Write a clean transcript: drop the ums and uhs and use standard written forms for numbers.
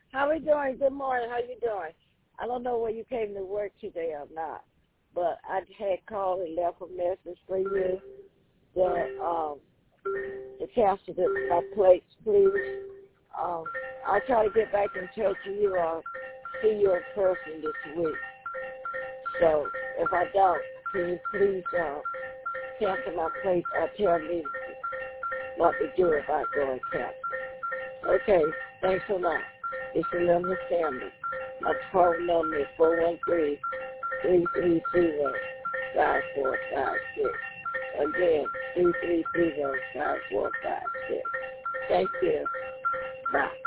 How we doing? Good morning. How you doing? I don't know whether you came to work today or not, but I had called and left a message for you to cancel my plates, please. I'll try to get back in touch with you or see you in person this week. So if I don't, can you please cancel my plates or tell me what to do if I go and cancel? Okay, thanks a lot. It's a little family. My phone number is 413-330-5456. Again, 330-5456. Thank you. Bye.